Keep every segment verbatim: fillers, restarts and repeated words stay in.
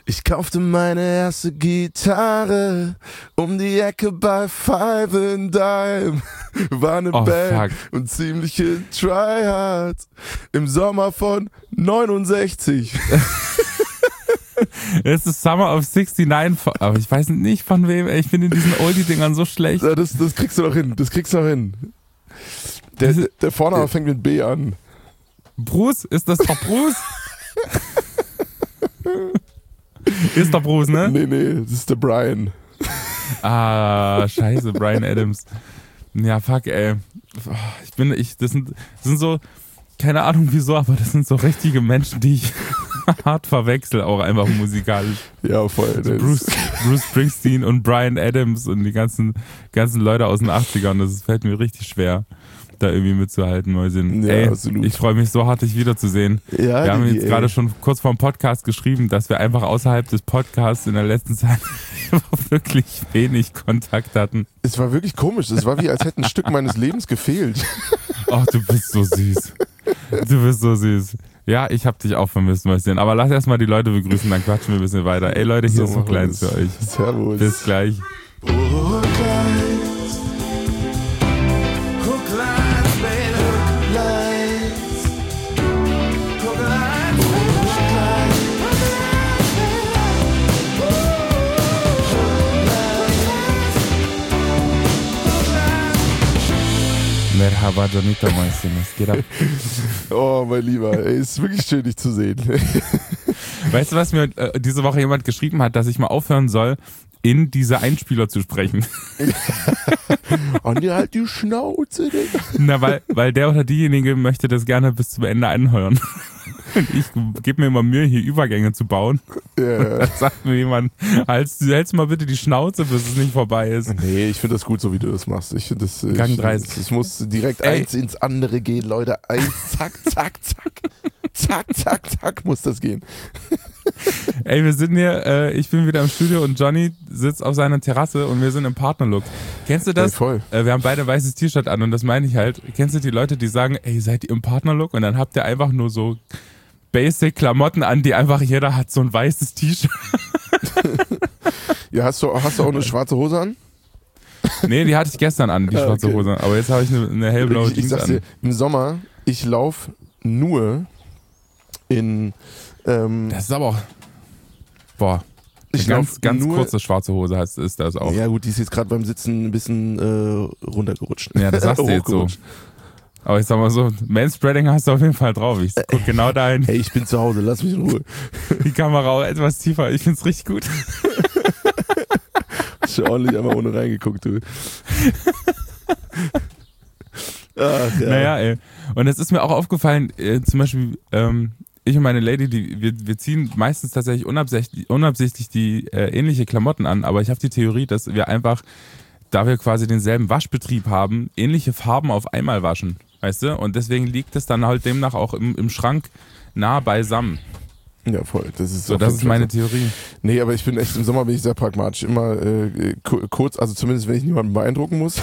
Ich kaufte meine erste Gitarre um die Ecke bei Five and Dime. War eine Oh, Band fuck. und ziemliche Tryhards im Sommer von neunundsechzig. Es ist Summer of sixty-nine, von- aber ich weiß nicht von wem, ey, ich bin in diesen Oldie-Dingern so schlecht. Ja, Das, das kriegst du noch hin, das kriegst du noch hin. Der, Diese- der Vorname fängt mit B an. Bruce? Ist das doch Bruce? Ist doch Bruce, ne? Nee, nee, das ist der Brian. Ah, scheiße, Bryan Adams. Ja, fuck, ey. Ich bin, ich, das sind, das sind so, keine Ahnung wieso, aber das sind so richtige Menschen, die ich hart verwechsel, auch einfach musikalisch. Ja, voll. So das- Bruce, Bruce Springsteen und Bryan Adams und die ganzen, ganzen Leute aus den achtzigern, das fällt mir richtig schwer, da irgendwie mitzuhalten, Mäuschen. Ja, Ey, absolut. ich freue mich so hart, dich wiederzusehen. Ja, Wir haben Digi, jetzt ey. gerade schon kurz vor dem Podcast geschrieben, dass wir einfach außerhalb des Podcasts in der letzten Zeit wirklich wenig Kontakt hatten. Es war wirklich komisch. Es war wie, als hätte ein Stück meines Lebens gefehlt. Ach, du bist so süß. Du bist so süß. Ja, ich hab dich auch vermisst, Mäuschen. Aber lass erstmal die Leute begrüßen, dann quatschen wir ein bisschen weiter. Ey Leute, hier So ist so machen klein wir's. für euch. Servus. Bis gleich. Oh, Kleins. Oh, Kleins, baby. Kleins. Oh, Kleins, Merhaba, Jonita, Mäuschen. Was geht ab? Oh, mein Lieber. Ey, ist wirklich schön, dich zu sehen. Weißt du, was mir äh, diese Woche jemand geschrieben hat, dass ich mal aufhören soll, in diese Einspieler zu sprechen? Und dir halt die Schnauze, Digga. Na, weil, weil der oder diejenige möchte das gerne bis zum Ende anhören. Und ich gebe mir immer Mühe, hier Übergänge zu bauen. Ja. Da sagt mir jemand, hältst, hältst mal bitte die Schnauze, bis es nicht vorbei ist. Nee, ich finde das gut, so wie du das machst. Ich finde das. äh, Gang ich, dreißig. Es muss direkt Ey. eins ins andere gehen, Leute. Eins, zack, zack, zack. Zack, zack, zack, muss das gehen. Ey, wir sind hier, äh, ich bin wieder im Studio und Johnny sitzt auf seiner Terrasse und wir sind im Partnerlook. Kennst du das? Ey, voll. Äh, wir haben beide ein weißes T-Shirt an und das meine ich halt. Kennst du die Leute, die sagen, ey, seid ihr im Partnerlook? Und dann habt ihr einfach nur so Basic-Klamotten an, die einfach jeder hat so ein weißes T-Shirt. Ja, hast du, hast du auch eine schwarze Hose an? Nee, die hatte ich gestern an, die Ah, schwarze okay. Hose. Aber jetzt habe ich eine, eine hellblaue Ich, ich Jeans sag's dir, an. im Sommer, ich laufe nur in. Ähm, Das ist aber auch, boah, ich eine ganz, lauf ganz nur, kurze schwarze Hose heißt, ist das auch. Ja, gut, die ist jetzt gerade beim Sitzen ein bisschen äh, runtergerutscht. Ja, das sagst du jetzt so. Hochgerutscht. Aber ich sag mal so, Manspreading hast du auf jeden Fall drauf. Ich guck genau dahin. Hey, ich bin zu Hause, lass mich in Ruhe. Die Kamera auch etwas tiefer. Ich find's richtig gut. Schon ordentlich einmal ohne reingeguckt, du. Ach, ja. Naja, ey. Und es ist mir auch aufgefallen, äh, zum Beispiel, ähm, ich und meine Lady, die, wir, wir ziehen meistens tatsächlich unabsichtlich, unabsichtlich die äh, ähnliche Klamotten an, aber ich habe die Theorie, dass wir einfach, da wir quasi denselben Waschbetrieb haben, ähnliche Farben auf einmal waschen, weißt du? Und deswegen liegt es dann halt demnach auch im, im Schrank nah beisammen. Ja, voll. Das ist So, auf das jeden ist meine Fall so. Theorie. Nee, aber ich bin echt, im Sommer bin ich sehr pragmatisch. Immer äh, ku- kurz, also zumindest wenn ich niemanden beeindrucken muss.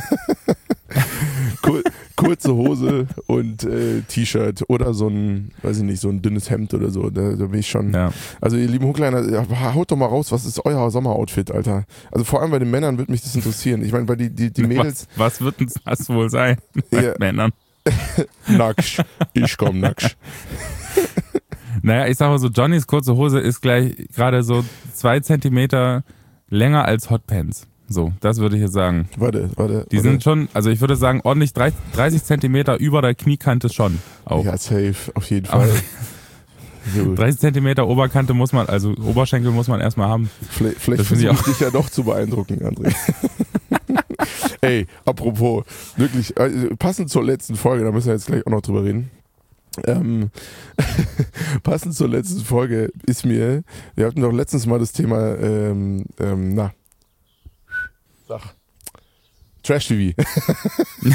Kur kurze Hose und äh, T-Shirt oder so ein, weiß ich nicht, so ein dünnes Hemd oder so. Da, da bin ich schon. Ja. Also ihr lieben Hookleiner, ja, haut doch mal raus, was ist euer Sommeroutfit, Alter? Also vor allem bei den Männern würde mich das interessieren. Ich meine, weil die, die, die Mädels, Was, was wird denn das wohl sein bei Ja. Männern? nackt, ich komm nackt. Naja, ich sag mal so, Johnnys kurze Hose ist gleich gerade so zwei Zentimeter länger als Hotpants. So, das würde ich jetzt sagen. Warte, warte. Die warte. sind schon, also ich würde sagen, ordentlich dreißig Zentimeter über der Kniekante schon. Auch. Ja, safe, auf jeden Fall. So, dreißig Zentimeter Oberkante muss man, also Oberschenkel muss man erstmal haben. vielleicht vielleicht das finde ich versuche ich dich ja doch zu beeindrucken, André. Ey, apropos, wirklich, also, passend zur letzten Folge, da müssen wir jetzt gleich auch noch drüber reden. Ähm, passend zur letzten Folge ist mir, wir hatten doch letztens mal das Thema, ähm, ähm, na, sag, Trash-T V.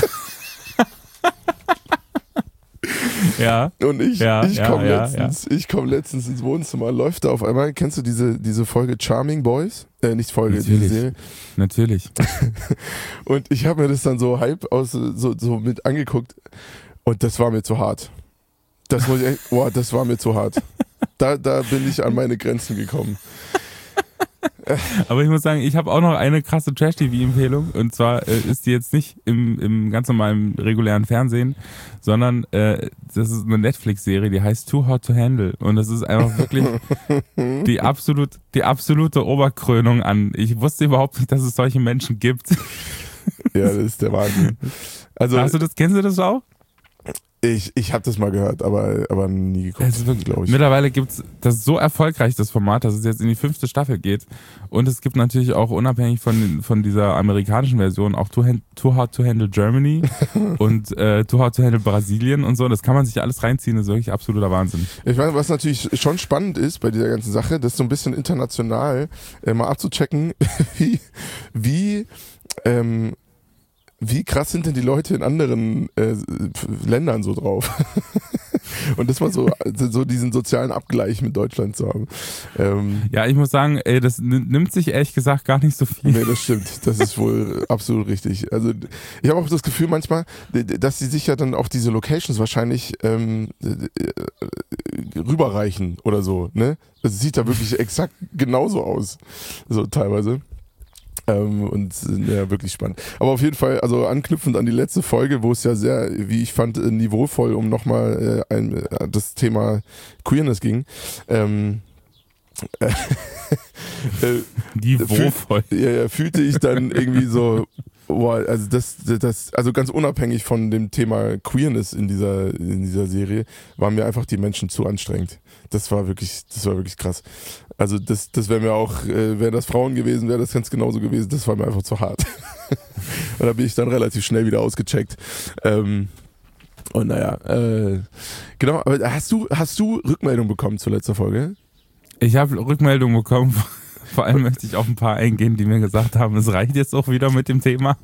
Ja. Und ich, Ja, ich ja, komme ja, letztens, ich komm letztens ins Wohnzimmer, läuft da auf einmal, kennst du diese, diese Folge Charming Boys? Äh, nicht Folge, diese Natürlich. Serie. Natürlich. Und ich habe mir das dann so halb aus, so, so mit angeguckt und das war mir zu hart. Das muss ich echt, boah, das war mir zu hart. da, da bin ich an meine Grenzen gekommen. Aber ich muss sagen, ich habe auch noch eine krasse Trash-T V-Empfehlung. Und zwar äh, ist die jetzt nicht im, im ganz normalen regulären Fernsehen, sondern äh, das ist eine Netflix-Serie, die heißt Too Hot to Handle. Und das ist einfach wirklich die, absolut, die absolute Oberkrönung an. Ich wusste überhaupt nicht, dass es solche Menschen gibt. Ja, das ist der Wahnsinn. Also, Hast du das, kennst du das auch? Ich, ich habe das mal gehört, aber, aber nie geguckt, glaube ich. Mittlerweile gibt es, das ist so erfolgreich, das Format, dass es jetzt in die fünfte Staffel geht. Und es gibt natürlich auch unabhängig von, von dieser amerikanischen Version auch Too, Too Hot to Handle Germany und äh, Too Hot to Handle Brasilien und so. Das kann man sich alles reinziehen, das ist wirklich absoluter Wahnsinn. Ich meine, was natürlich schon spannend ist bei dieser ganzen Sache, das so ein bisschen international äh, mal abzuchecken, wie, wie ähm, wie krass sind denn die Leute in anderen äh, Ländern so drauf? Und das mal so, so diesen sozialen Abgleich mit Deutschland zu haben. Ähm, ja, ich muss sagen, ey, das nimmt sich ehrlich gesagt gar nicht so viel. Nee, das stimmt. Das ist wohl absolut richtig. Also ich habe auch das Gefühl manchmal, dass sie sich ja dann auch diese Locations wahrscheinlich ähm, rüberreichen oder so. Ne? Das sieht da wirklich exakt genauso aus. So teilweise. Ähm, und ja, wirklich spannend. Aber auf jeden Fall, also anknüpfend an die letzte Folge, wo es ja sehr, wie ich fand, niveauvoll um nochmal äh, ein, äh, das Thema Queerness ging. Ähm, äh, niveauvoll. Fühl, ja, ja, fühlte ich dann irgendwie so, boah, also das, das, also ganz unabhängig von dem Thema Queerness in dieser, in dieser Serie, waren mir einfach die Menschen zu anstrengend. Das war wirklich, das war wirklich krass. Also das, das wäre mir auch, äh, wären das Frauen gewesen, wäre das ganz genauso gewesen. Das war mir einfach zu hart. Und da bin ich dann relativ schnell wieder ausgecheckt. Ähm, und naja, äh, genau. Aber hast du, hast du Rückmeldung bekommen zur letzten Folge? Ich habe Rückmeldung bekommen. Vor allem möchte ich auf ein paar eingehen, die mir gesagt haben, es reicht jetzt auch wieder mit dem Thema.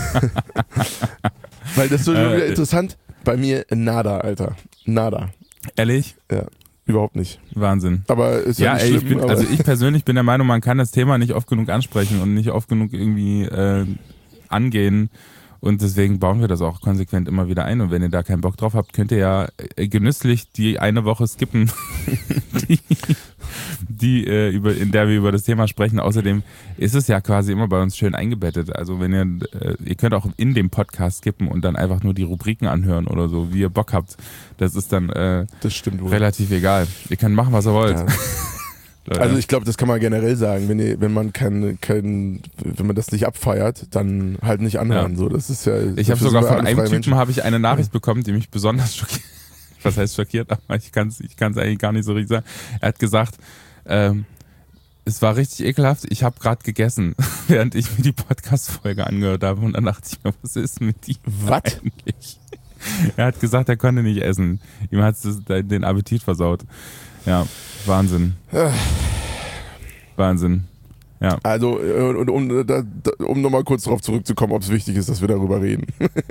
Weil das ist so äh, wieder interessant. Bei mir nada, Alter. Nada. Ehrlich? Ja. Überhaupt nicht. Wahnsinn. Aber ist ja, ja nicht ey, schlimm, ich bin, aber also ich persönlich bin der Meinung, man kann das Thema nicht oft genug ansprechen und nicht oft genug irgendwie äh, angehen. Und deswegen bauen wir das auch konsequent immer wieder ein. Und wenn ihr da keinen Bock drauf habt, könnt ihr ja genüsslich die eine Woche skippen, die, die äh, über, in der wir über das Thema sprechen. Außerdem ist es ja quasi immer bei uns schön eingebettet. Also wenn ihr, äh, ihr könnt auch in dem Podcast skippen und dann einfach nur die Rubriken anhören oder so, wie ihr Bock habt. Das ist dann äh, das stimmt wohl. Relativ egal. Ihr könnt machen, was ihr wollt. Ja. Also ich glaube, das kann man generell sagen, wenn ihr, wenn man kein, kein, wenn man das nicht abfeiert, dann halt nicht anhören. Ja. So, das ist ja. Ich habe sogar von einem Typen habe ich eine Nachricht ja. bekommen, die mich besonders schockiert. Was heißt schockiert? Aber ich kann es, ich kann es eigentlich gar nicht so richtig sagen. Er hat gesagt, ähm, es war richtig ekelhaft. Ich habe gerade gegessen, während ich mir die Podcast-Folge angehört habe, und dann dachte ich mir, was ist mit ihm was? eigentlich? Er hat gesagt, er konnte nicht essen. Ihm hat es den Appetit versaut. Ja, Wahnsinn. Wahnsinn. Ja. Also, um, um, um nochmal kurz darauf zurückzukommen, ob es wichtig ist, dass wir darüber reden.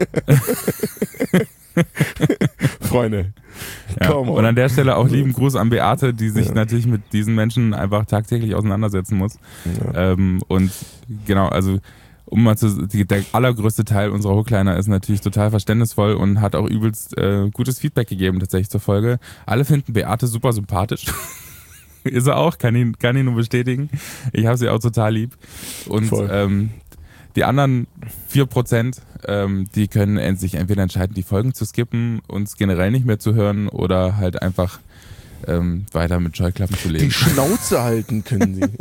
Freunde. Ja. Und an der Stelle auch lieben Gruß an Beate, die sich ja. natürlich mit diesen Menschen einfach tagtäglich auseinandersetzen muss. Ja. Ähm, und genau, also um mal zu, die, der allergrößte Teil unserer Hookliner ist natürlich total verständnisvoll und hat auch übelst äh, gutes Feedback gegeben tatsächlich zur Folge. Alle finden Beate super sympathisch. Ist er auch, kann ihn, kann ihn nur bestätigen. Ich habe sie auch total lieb. Und ähm, die anderen vier Prozent, ähm, die können sich entweder entscheiden, die Folgen zu skippen, uns generell nicht mehr zu hören oder halt einfach ähm, weiter mit Scheuklappen zu leben. Die Schnauze halten können sie.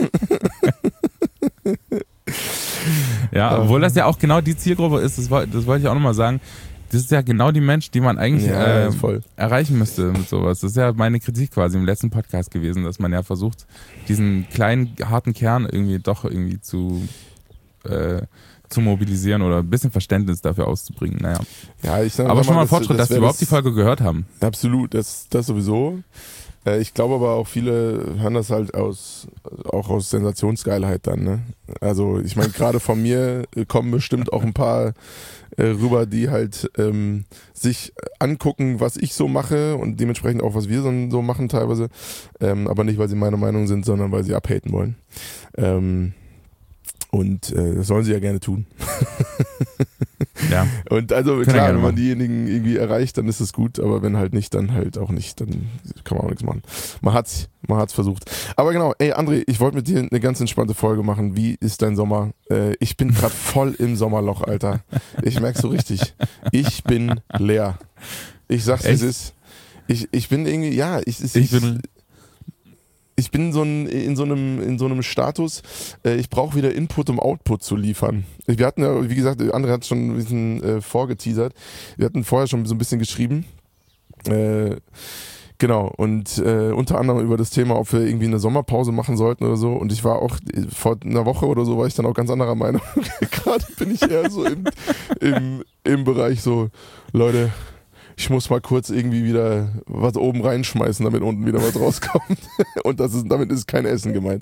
Ja, obwohl das ja auch genau die Zielgruppe ist, das, das wollte ich auch nochmal sagen. Das ist ja genau die Menschen, die man eigentlich ja, äh, erreichen müsste mit sowas. Das ist ja meine Kritik quasi im letzten Podcast gewesen, dass man ja versucht, diesen kleinen, harten Kern irgendwie doch irgendwie zu, äh, zu mobilisieren oder ein bisschen Verständnis dafür auszubringen. Naja. Ja, ich sag, aber schon mal ein das, Fortschritt, das dass wir überhaupt das, die Folge gehört haben. Absolut, das, das sowieso. Ich glaube aber auch viele hören das halt aus, auch aus Sensationsgeilheit dann, ne? Also ich meine, gerade von mir kommen bestimmt auch ein paar äh, rüber, die halt ähm, sich angucken, was ich so mache und dementsprechend auch, was wir so, so machen teilweise. Ähm, aber nicht, weil sie meiner Meinung sind, sondern weil sie abhaten wollen. Ähm, Und äh, das sollen sie ja gerne tun. Ja. Und also Können klar, wir wenn man machen. diejenigen irgendwie erreicht, dann ist es gut, aber wenn halt nicht, dann halt auch nicht, dann kann man auch nichts machen. Man hat's, man hat's versucht. Aber genau, ey André, ich wollte mit dir eine ganz entspannte Folge machen. Wie ist dein Sommer? Äh, ich bin gerade voll im Sommerloch, Alter. Ich merk's so richtig. Ich bin leer. Ich sag's, wie es Echt? ist. Ich, ich bin irgendwie, ja, ich, ich, Ich bin, ich bin so ein, in, so einem, in so einem Status, äh, ich brauche wieder Input, um Output zu liefern. Wir hatten ja, wie gesagt, André hat schon ein bisschen äh, vorgeteasert. Wir hatten vorher schon so ein bisschen geschrieben. Äh, genau, und äh, unter anderem über das Thema, ob wir irgendwie eine Sommerpause machen sollten oder so. Und ich war auch, äh, vor einer Woche oder so, war ich dann auch ganz anderer Meinung. Gerade bin ich eher so im, im, im Bereich so, Leute, ich muss mal kurz irgendwie wieder was oben reinschmeißen, damit unten wieder was rauskommt. Und das ist, damit ist kein Essen gemeint.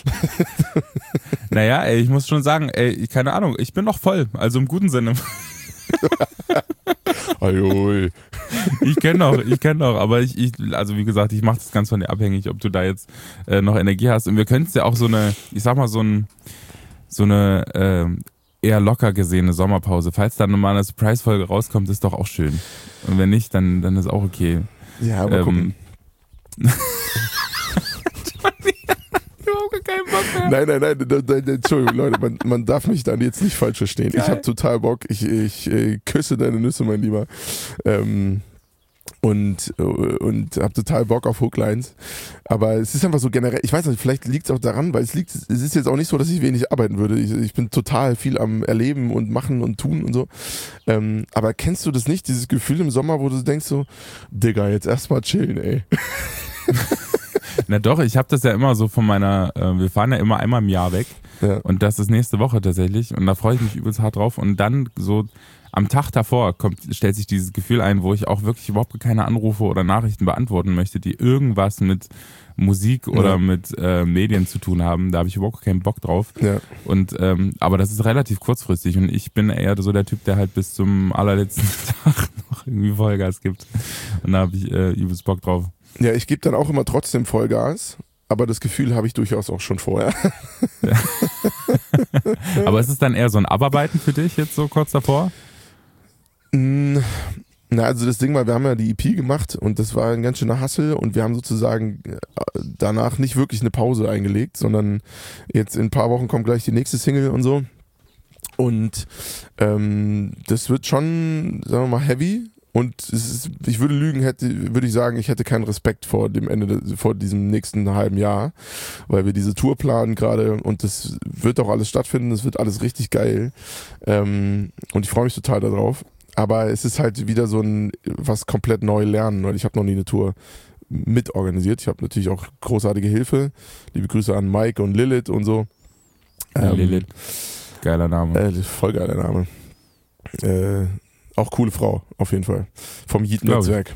naja, ey, ich muss schon sagen, ey, keine Ahnung, ich bin noch voll, also im guten Sinne. Ajoi. Ich kenne noch, ich kenne noch, aber ich, ich, also wie gesagt, ich mache das ganz von dir abhängig, ob du da jetzt äh, noch Energie hast. Und wir können es ja auch so eine, ich sag mal, so, ein, so eine äh, eher locker gesehene Sommerpause. Falls dann nochmal eine Surprise-Folge rauskommt, ist doch auch schön. Und wenn nicht, dann, dann ist auch okay. Ja, aber Ähm, gucken. Keinen Bock mehr. Nein, nein, nein, nein, nein, nein, Entschuldigung, Leute, man, man darf mich dann jetzt nicht falsch verstehen. Geil. Ich habe total Bock, ich, ich äh, küsse deine Nüsse, mein Lieber. Ähm, und äh, und habe total Bock auf Hooklines. Aber es ist einfach so generell, ich weiß nicht, vielleicht liegt es auch daran, weil es liegt, es ist jetzt auch nicht so, dass ich wenig arbeiten würde. Ich, ich bin total viel am Erleben und Machen und Tun und so. Ähm, aber kennst du das nicht, dieses Gefühl im Sommer, wo du denkst so, Digga, jetzt erstmal chillen, ey. Na doch, ich habe das ja immer so von meiner, äh, wir fahren ja immer einmal im Jahr weg Ja. und das ist nächste Woche tatsächlich und da freue ich mich übelst hart drauf und dann so am Tag davor kommt, stellt sich dieses Gefühl ein, wo ich auch wirklich überhaupt keine Anrufe oder Nachrichten beantworten möchte, die irgendwas mit Musik oder Ja. mit äh, Medien zu tun haben. Da habe ich überhaupt keinen Bock drauf. Ja. Und ähm, aber das ist relativ kurzfristig und ich bin eher so der Typ, der halt bis zum allerletzten Tag noch irgendwie Vollgas gibt. Und da habe ich äh, übelst Bock drauf. Ja, ich gebe dann auch immer trotzdem Vollgas, aber das Gefühl habe ich durchaus auch schon vorher. Aber ist es dann eher so ein Abarbeiten für dich jetzt so kurz davor? Mm, Na, also das Ding war, wir haben ja die E P gemacht und das war ein ganz schöner Hassel und wir haben sozusagen äh, danach nicht wirklich eine Pause eingelegt, sondern jetzt in ein paar Wochen kommt gleich die nächste Single und so. Und ähm, das wird schon, sagen wir mal, heavy. Und es ist, ich würde lügen, hätte, würde ich sagen, ich hätte keinen Respekt vor dem Ende, vor diesem nächsten halben Jahr, weil wir diese Tour planen gerade und das wird auch alles stattfinden, es wird alles richtig geil. Ähm, und ich freue mich total darauf. Aber es ist halt wieder so ein, was komplett neu lernen, weil ich habe noch nie eine Tour mitorganisiert. Ich habe natürlich auch großartige Hilfe. Liebe Grüße an Mike und Lilith und so. Ja, Ähm, Lilith. Geiler Name. Äh, voll geiler Name. Äh, Auch coole Frau, auf jeden Fall. Vom Yeet-Netzwerk.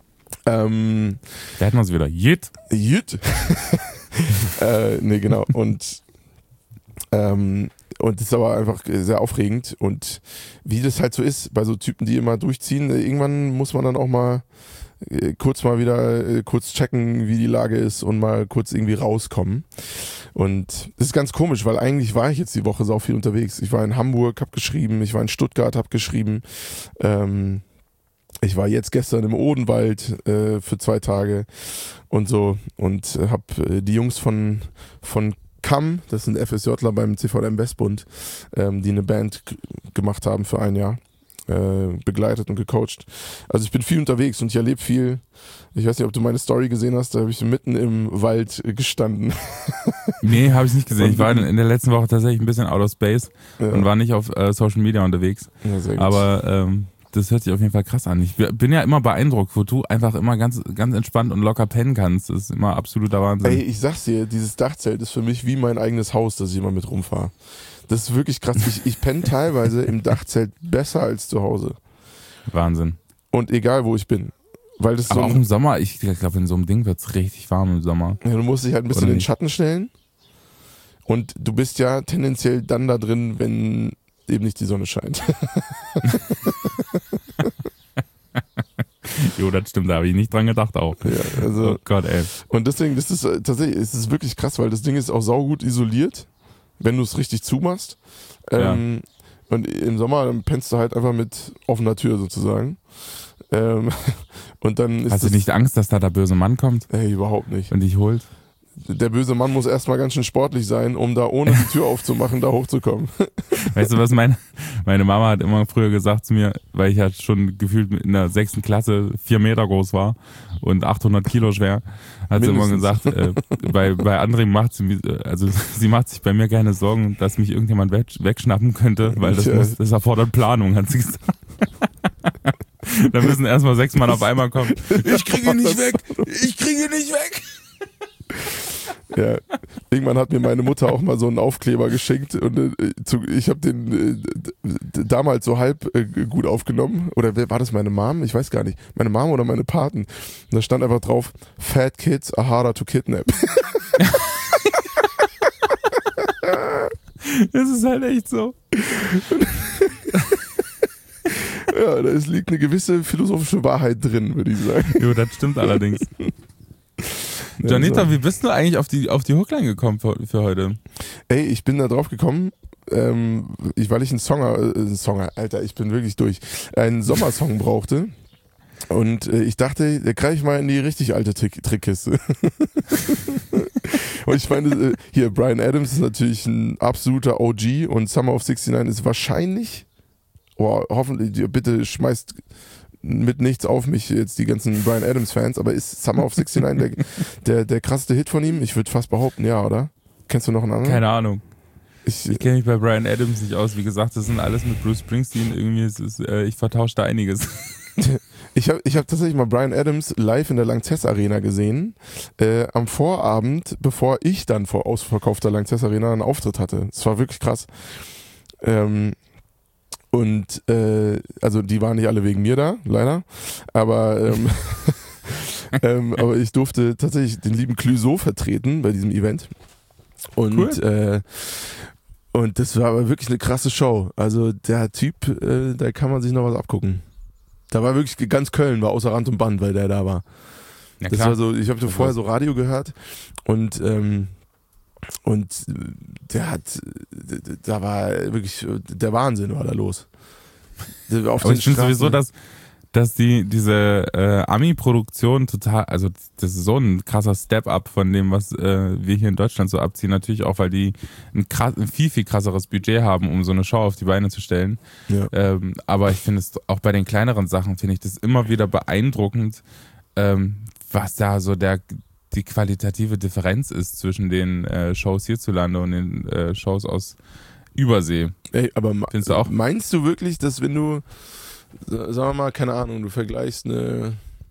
Ähm, Da hätten wir uns wieder. Jit. Yeet. äh, nee, genau. Und ähm, und das ist aber einfach sehr aufregend. Und wie das halt so ist, bei so Typen, die immer durchziehen, irgendwann muss man dann auch mal äh, kurz mal wieder äh, kurz checken, wie die Lage ist und mal kurz irgendwie rauskommen. Und das ist ganz komisch, weil eigentlich war ich jetzt die Woche sau viel unterwegs. Ich war in Hamburg, hab geschrieben, ich war in Stuttgart, hab geschrieben. Ähm, ich war jetzt gestern im Odenwald äh, für zwei Tage und so und äh, hab äh, die Jungs von von C A M, das sind FSJler beim C V M Westbund, ähm, die eine Band g- gemacht haben für ein Jahr, äh, begleitet und gecoacht. Also ich bin viel unterwegs und ich erlebe viel. Ich weiß nicht, ob du meine Story gesehen hast, da habe ich mitten im Wald äh, gestanden. Nee, habe ich nicht gesehen. Ich war in, in der letzten Woche tatsächlich ein bisschen out of space Ja. und war nicht auf äh, Social Media unterwegs. Ja, sehr gut. Aber ähm, das hört sich auf jeden Fall krass an. Ich bin ja immer beeindruckt, wo du einfach immer ganz, ganz entspannt und locker pennen kannst. Das ist immer absoluter Wahnsinn. Ey, ich sag's dir, dieses Dachzelt ist für mich wie mein eigenes Haus, das ich immer mit rumfahre. Das ist wirklich krass. Ich, ich penne teilweise im Dachzelt besser als zu Hause. Wahnsinn. Und egal, wo ich bin. Weil das so Aber auch ein, im Sommer, ich glaube, in so einem Ding wird es richtig warm im Sommer. ja, du musst dich halt ein bisschen Oder in den nicht? Schatten stellen. Und du bist ja tendenziell dann da drin, wenn eben nicht die Sonne scheint. Jo, das stimmt, da habe ich nicht dran gedacht auch. Ja, also, Oh Gott, ey. und deswegen, das ist äh, tatsächlich, es ist wirklich krass, weil das Ding ist auch saugut isoliert. wenn du es richtig zumachst. Ähm, ja. Und im Sommer dann pennst du halt einfach mit offener Tür sozusagen. Ähm, und dann ist Hast du nicht Angst, dass da der böse Mann kommt? Ey, überhaupt nicht. Und dich holt? Der böse Mann muss erstmal ganz schön sportlich sein, um da ohne die Tür aufzumachen, da hochzukommen. Weißt du was, meine, meine Mama hat immer früher gesagt zu mir, weil ich ja schon gefühlt in der sechsten Klasse vier Meter groß war und achthundert Kilo schwer, hat Mindestens. sie immer gesagt, äh, bei, bei anderen macht sie, also sie macht sich bei mir keine Sorgen, dass mich irgendjemand wegschnappen könnte, weil das, muss, das erfordert Planung, hat sie gesagt. Da müssen erstmal sechs Mann auf einmal kommen. Ich kriege ihn nicht weg! Ich kriege ihn nicht weg! Ja, irgendwann hat mir meine Mutter auch mal so einen Aufkleber geschenkt und äh, zu, ich habe den äh, damals so halb äh, gut aufgenommen. Oder wer war das, meine Mom? Ich weiß gar nicht. Meine Mom oder meine Paten. Und da stand einfach drauf, Fat Kids are harder to kidnap. Das ist halt echt so. Ja, da liegt eine gewisse philosophische Wahrheit drin, würde ich sagen. Jo, das stimmt allerdings. Janita, wie bist du eigentlich auf die, auf die Hookline gekommen für, für heute? Ey, ich bin da drauf gekommen, ähm, ich, weil ich einen Songer, äh, einen Songer, Alter, ich bin wirklich durch, einen Sommersong brauchte. Und äh, ich dachte, da greife ich mal in die richtig alte Trick- Trickkiste. Und ich meine, äh, hier, Bryan Adams ist natürlich ein absoluter O G und Summer of sixty-nine ist wahrscheinlich, oh, hoffentlich, bitte schmeißt mit nichts auf mich jetzt die ganzen Bryan Adams Fans, aber ist Summer of sixty-nine der, der, der krasseste Hit von ihm? Ich würde fast behaupten, ja, oder? Kennst du noch einen anderen? Keine Ahnung. Ich, ich kenne mich bei Bryan Adams nicht aus. Wie gesagt, das sind alles mit Bruce Springsteen. Irgendwie ist es, äh, ich vertausche da einiges. Ich habe ich hab tatsächlich mal Bryan Adams live in der Lanxess Arena gesehen, äh, am Vorabend, bevor ich dann vor ausverkaufter Lanxess Arena einen Auftritt hatte. Das war wirklich krass. Ähm, Und äh, also die waren nicht alle wegen mir da, leider. Aber, ähm, ähm, aber ich durfte tatsächlich den lieben Clouseau vertreten bei diesem Event. Und, cool. äh, und das war aber wirklich eine krasse Show. Also der Typ, äh, da kann man sich noch was abgucken. Da war wirklich ganz Köln, war außer Rand und Band, weil der da war. Ja, das war so, ich habe vorher so Radio gehört und ähm, Und der hat, da war wirklich, der Wahnsinn war da los. Auf Aber ich finde sowieso, dass, dass die, diese äh, Ami-Produktion total, also das ist so ein krasser Step-Up von dem, was äh, wir hier in Deutschland so abziehen. Natürlich auch, weil die ein, krass, ein viel, viel krasseres Budget haben, um so eine Show auf die Beine zu stellen. Ja. Ähm, aber ich finde es auch bei den kleineren Sachen, finde ich das immer wieder beeindruckend, ähm, was da so der die qualitative Differenz ist zwischen den äh, Shows hierzulande und den äh, Shows aus Übersee. Ey, aber Findest du auch? Meinst du wirklich, dass wenn du, sagen wir mal, keine Ahnung, du vergleichst eine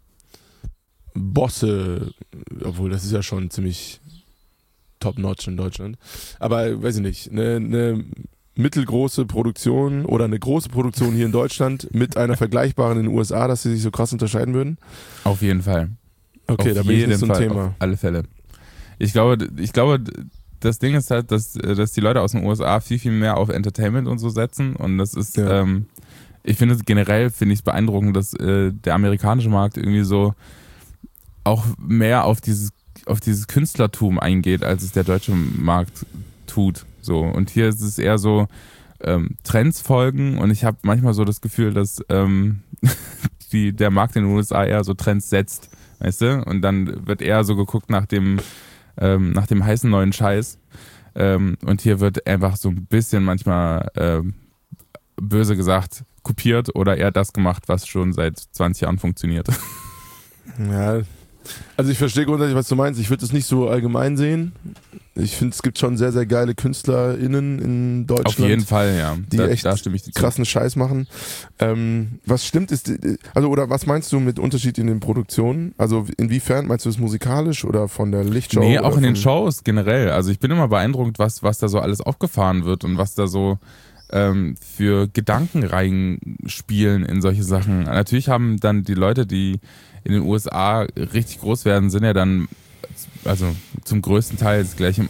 Bosse, obwohl das ist ja schon ziemlich top-notch in Deutschland, aber weiß ich nicht, eine, eine mittelgroße Produktion oder eine große Produktion hier in Deutschland mit einer vergleichbaren in den U S A, dass sie sich so krass unterscheiden würden? Auf jeden Fall. Okay, auf da bin ich nicht so ein Fall, Thema. Auf alle Fälle. Ich glaube, ich glaube, das Ding ist halt, dass, dass die Leute aus den U S A viel, viel mehr auf Entertainment und so setzen. Und das ist, ja. ähm, ich finde generell, finde ich es beeindruckend, dass äh, der amerikanische Markt irgendwie so auch mehr auf dieses, auf dieses Künstlertum eingeht, als es der deutsche Markt tut. So. Und hier ist es eher so, ähm, Trends folgen und ich habe manchmal so das Gefühl, dass ähm, die, der Markt in den U S A eher so Trends setzt. Weißt du? Und dann wird eher so geguckt nach dem, ähm, nach dem heißen neuen Scheiß. Ähm, und hier wird einfach so ein bisschen manchmal ähm, böse gesagt kopiert oder eher das gemacht, was schon seit zwanzig Jahren funktioniert. Ja, also ich verstehe grundsätzlich, was du meinst. Ich würde es nicht so allgemein sehen. Ich finde, es gibt schon sehr, sehr geile KünstlerInnen in Deutschland. Auf jeden Fall, ja. Die da, echt da stimme ich dir zu. krassen Scheiß machen. Ähm, was stimmt ist, also oder was meinst du mit Unterschied in den Produktionen? Also inwiefern meinst du es musikalisch oder von der Lichtshow? Nee, auch in den von Shows generell. Also ich bin immer beeindruckt, was, was da so alles aufgefahren wird und was da so ähm, für Gedankenreihen spielen in solche Sachen. Natürlich haben dann die Leute, die in den U S A richtig groß werden, sind ja dann also zum größten Teil das gleiche,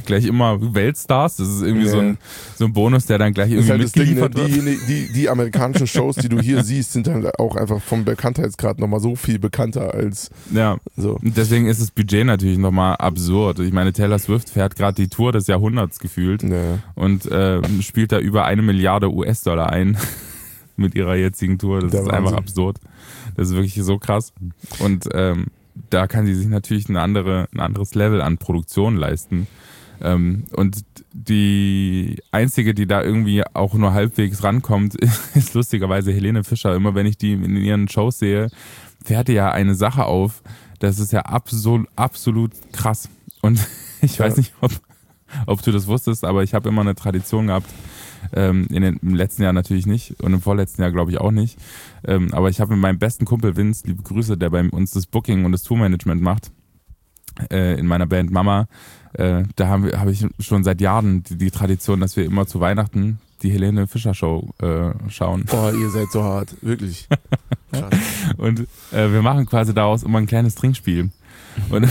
gleich immer Weltstars. Das ist irgendwie Ja. so, ein, so ein Bonus, der dann gleich Das ist irgendwie halt das Ding, ne? mitgeliefert wird. die, die, die amerikanischen Shows, die du hier siehst, sind halt auch einfach vom Bekanntheitsgrad nochmal so viel bekannter als Ja, so. und deswegen ist das Budget natürlich nochmal absurd. Ich meine, Taylor Swift fährt gerade die Tour des Jahrhunderts gefühlt Ja. und äh, spielt da über eine Milliarde U S-Dollar ein mit ihrer jetzigen Tour. Das Der ist Wahnsinn. einfach absurd. Das ist wirklich so krass. Und ähm, da kann sie sich natürlich eine andere, ein anderes Level an Produktion leisten. Ähm, und die einzige, die da irgendwie auch nur halbwegs rankommt, ist lustigerweise Helene Fischer. Immer wenn ich die in ihren Shows sehe, fährt die ja eine Sache auf. Das ist ja absolut, absolut krass. Und ich Ja. weiß nicht, ob, ob du das wusstest, aber ich habe immer eine Tradition gehabt. Ähm, in den, im letzten Jahr natürlich nicht und im vorletzten Jahr glaube ich auch nicht. Ähm, aber ich habe mit meinem besten Kumpel Vince, liebe Grüße, der bei uns das Booking und das Tourmanagement macht, äh, in meiner Band Mama, äh, da habe hab ich schon seit Jahren die, die Tradition, dass wir immer zu Weihnachten die Helene Fischer Show äh, schauen. Boah, ihr seid so hart, wirklich. Krass. Und äh, wir machen quasi daraus immer ein kleines Trinkspiel. Und,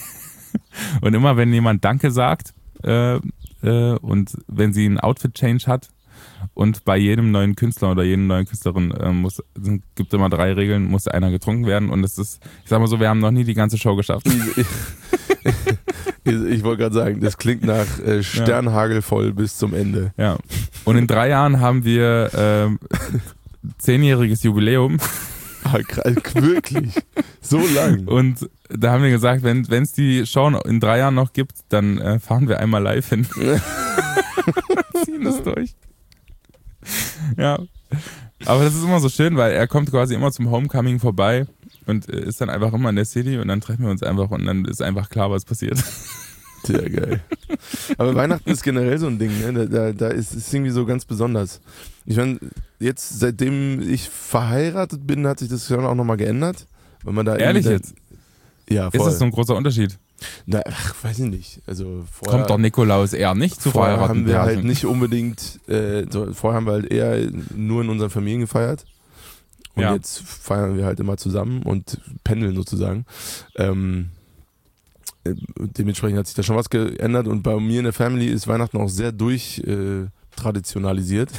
und immer wenn jemand Danke sagt äh, äh, und wenn sie einen Outfit-Change hat und bei jedem neuen Künstler oder jedem neuen Künstlerin äh, muss, sind, gibt immer drei Regeln, muss einer getrunken werden und es ist, ich sag mal so, wir haben noch nie die ganze Show geschafft. Ich, ich, ich wollte gerade sagen, das klingt nach äh, Sternhagelvoll bis zum Ende. Ja. Und in drei Jahren haben wir ähm, zehnjähriges Jubiläum. Ah, krass, wirklich? So lang? Und da haben wir gesagt, wenn es die Show in drei Jahren noch gibt, dann äh, fahren wir einmal live hin. Ziehen das durch. Ja. Aber das ist immer so schön, weil er kommt quasi immer zum Homecoming vorbei und äh, ist dann einfach immer in der City und dann treffen wir uns einfach und dann ist einfach klar, was passiert. Sehr geil. Aber Weihnachten ist generell so ein Ding, ne? Da, da, da ist es irgendwie so ganz besonders. Ich meine, jetzt, seitdem ich verheiratet bin, hat sich das schon auch nochmal geändert. Wenn man da Ehrlich da, jetzt? Ja, voll. Ist das so ein großer Unterschied? Na, ach, weiß ich nicht. Also vorher, Kommt doch Nikolaus eher nicht zu vorher verheiraten. haben wir halt nicht unbedingt, äh, so, vorher haben wir halt eher nur in unseren Familien gefeiert. Und Ja. jetzt feiern wir halt immer zusammen und pendeln sozusagen. Ähm, äh, dementsprechend hat sich da schon was geändert und bei mir in der Family ist Weihnachten auch sehr durch äh, traditionalisiert.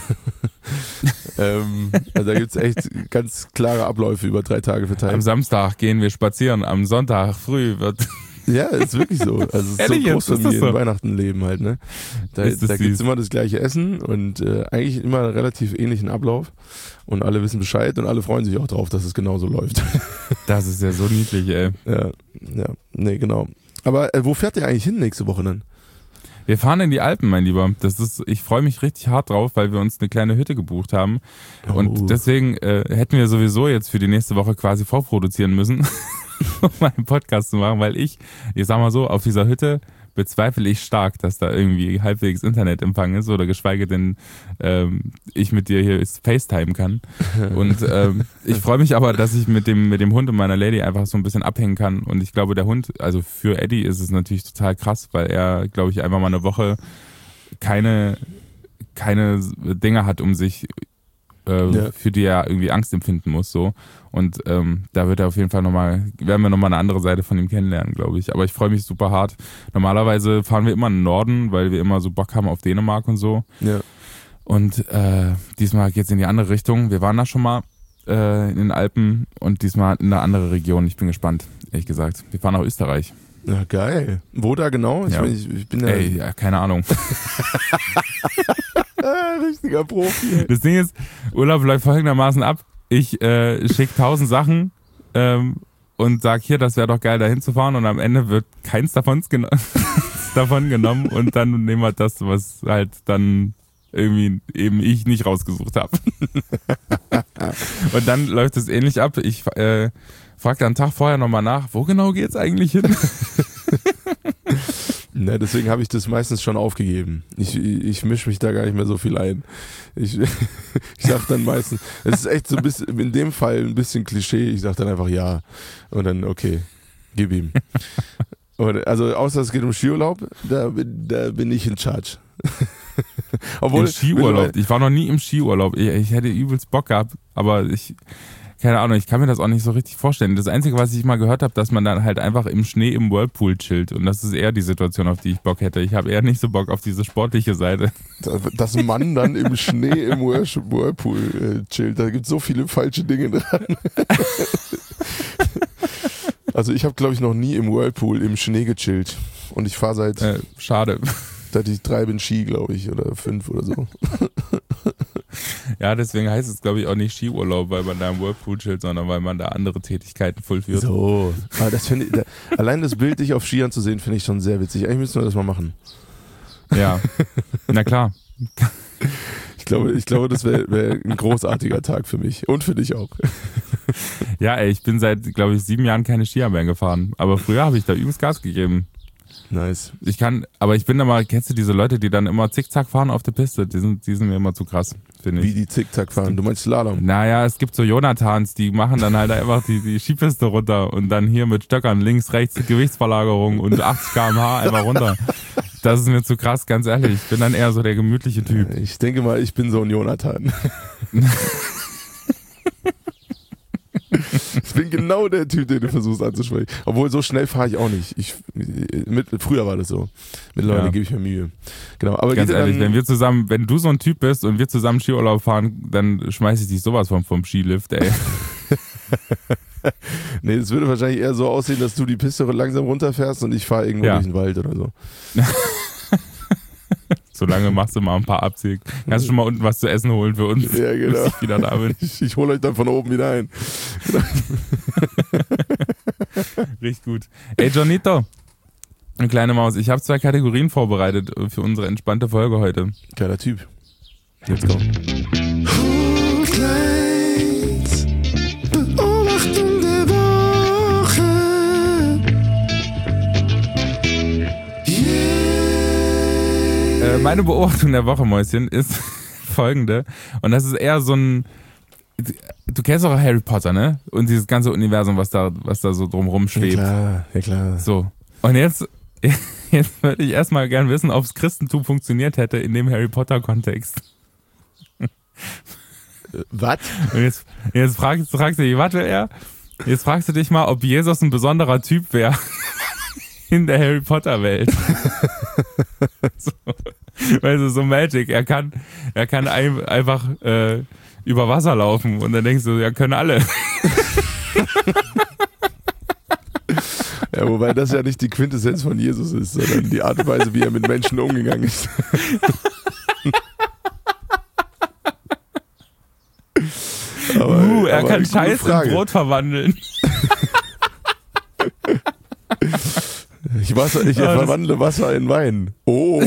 ähm, also da gibt es echt ganz klare Abläufe über drei Tage verteilt. Am Samstag gehen wir spazieren, am Sonntag früh wird. Ja, ist wirklich so. Also es ist Ehrlich so jetzt? Ist das Großfamilien so? Weihnachten leben halt, ne? Da, Ist das da gibt es süß. immer das gleiche Essen und äh, eigentlich immer einen relativ ähnlichen Ablauf und alle wissen Bescheid und alle freuen sich auch drauf, dass es genauso läuft. Das ist ja so niedlich, ey. ja, ja, nee, genau. Aber äh, wo fährt ihr eigentlich hin nächste Woche dann? Wir fahren in die Alpen, mein Lieber. Das ist, ich freue mich richtig hart drauf, weil wir uns eine kleine Hütte gebucht haben. Oh. Und deswegen äh, hätten wir sowieso jetzt für die nächste Woche quasi vorproduzieren müssen, um einen Podcast zu machen, weil ich, ich sag mal so, auf dieser Hütte bezweifle ich stark, dass da irgendwie halbwegs Internetempfang ist oder geschweige denn ähm, ich mit dir hier FaceTime kann. Und ähm, ich freue mich aber, dass ich mit dem, mit dem Hund und meiner Lady einfach so ein bisschen abhängen kann. Und ich glaube, der Hund, also für Eddie ist es natürlich total krass, weil er, glaube ich, einfach mal eine Woche keine, keine Dinge hat um sich, äh, Ja. für die er irgendwie Angst empfinden muss. So. Und ähm, da wird er auf jeden Fall nochmal, werden wir nochmal eine andere Seite von ihm kennenlernen, glaube ich. Aber ich freue mich super hart. Normalerweise fahren wir immer in den Norden, weil wir immer so Bock haben auf Dänemark und so. Ja. Und äh, diesmal geht es in die andere Richtung. Wir waren da schon mal äh, in den Alpen und diesmal in eine andere Region. Ich bin gespannt, ehrlich gesagt. Wir fahren nach Österreich. Ja, geil. Wo da genau? Ich, Ja. mein, ich, ich bin ja Ey, ja, keine Ahnung. ah, richtiger Profi. Das Ding ist, Urlaub läuft folgendermaßen ab. Ich äh, schicke tausend Sachen ähm, und sag hier, das wäre doch geil, da hinzufahren und am Ende wird keins davon, geno- davon genommen und dann nehmen wir das, was halt dann irgendwie eben ich nicht rausgesucht habe. Und dann läuft es ähnlich ab. Ich äh, frage einen Tag vorher nochmal nach, wo genau geht's eigentlich hin? Na, deswegen habe ich das meistens schon aufgegeben. Ich, ich mische mich da gar nicht mehr so viel ein. Ich, ich sag dann meistens, es ist echt so ein bisschen, in dem Fall ein bisschen Klischee, ich sag dann einfach ja. Und dann, okay, gib ihm. Und also außer es geht um Skiurlaub, da bin, da bin ich in charge. Im Skiurlaub. Ich war noch nie im Skiurlaub. Ich, ich hätte übelst Bock gehabt, aber ich keine Ahnung, ich kann mir das auch nicht so richtig vorstellen. Das Einzige, was ich mal gehört habe, dass man dann halt einfach im Schnee im Whirlpool chillt. Und das ist eher die Situation, auf die ich Bock hätte. Ich habe eher nicht so Bock auf diese sportliche Seite. Dass Mann dann im Schnee im Whirlpool äh, chillt, da gibt es so viele falsche Dinge dran. Also ich habe, glaube ich, noch nie im Whirlpool im Schnee gechillt. Und ich fahre seit, Äh, schade. seit ich drei bin Ski, glaube ich, oder fünf oder so. Ja, deswegen heißt es, glaube ich, auch nicht Skiurlaub, weil man da im Whirlpool chillt, sondern weil man da andere Tätigkeiten vollführt. So. Aber das finde ich, da, allein das Bild, dich auf Skiern zu sehen, finde ich schon sehr witzig. Eigentlich müssen wir das mal machen. Ja, na klar. Ich glaube, ich glaube, das wäre wär ein großartiger Tag für mich und für dich auch. Ja, ey, ich bin seit, glaube ich, sieben Jahren keine Skier mehr gefahren. Aber früher habe ich da übelst Gas gegeben. Nice. Ich kann, aber ich bin da mal, kennst du diese Leute, die dann immer zickzack fahren auf der Piste? Die sind, die sind mir immer zu krass, finde ich. Wie die Zickzack fahren? Du meinst Slalom? Naja, es gibt so Jonathans, die machen dann halt einfach die, die Skipiste runter und dann hier mit Stöckern links, rechts Gewichtsverlagerung und achtzig Kilometer pro Stunde einfach runter. Das ist mir zu krass, ganz ehrlich. Ich bin dann eher so der gemütliche Typ. Ich denke mal, ich bin so ein Jonathan. Ich bin genau der Typ, den du versuchst anzusprechen. Obwohl, so schnell fahre ich auch nicht. Ich, mit, früher war das so. Mittlerweile Ja. gebe ich mir Mühe. Genau, aber Ganz geht ehrlich, dann, wenn wir zusammen, wenn du so ein Typ bist und wir zusammen Skiurlaub fahren, dann schmeiß ich dich sowas vom, vom Skilift, ey. Nee, es würde wahrscheinlich eher so aussehen, dass du die Piste langsam runterfährst und ich fahre irgendwo Ja. durch den Wald oder so. Solange machst du mal ein paar Abzüge. Kannst du schon mal unten was zu essen holen für uns, Ja, genau. bis ich wieder da bin. Ich, ich hole euch dann von oben wieder ein. Richtig gut. Ey, Johnito, eine kleine Maus, ich habe zwei Kategorien vorbereitet für unsere entspannte Folge heute. Geiler Typ. Let's go. Hotline, Beobachtung der Woche. Äh, meine Beobachtung der Woche, Mäuschen, ist folgende. Und das ist eher so ein. Du kennst auch Harry Potter, ne? Und dieses ganze Universum, was da, was da so drumrum Ja schwebt. klar, ja klar. So. Und jetzt, jetzt würde ich erstmal gern wissen, ob das Christentum funktioniert hätte in dem Harry Potter-Kontext. Was? Und jetzt, jetzt fragst, fragst du dich, was will er? Jetzt fragst du dich mal, ob Jesus ein besonderer Typ wäre in der Harry Potter Welt. So, weißt du, so Magic. Er kann, er kann ein, einfach äh, über Wasser laufen und dann denkst du, ja, können alle. Ja, wobei das ja nicht die Quintessenz von Jesus ist, sondern die Art und Weise, wie er mit Menschen umgegangen ist. Aber, Uh, er aber kann eine gute Scheiß in Frage. Brot verwandeln. Ich, Wasser, ich Oh, das- verwandle Wasser in Wein. Oh.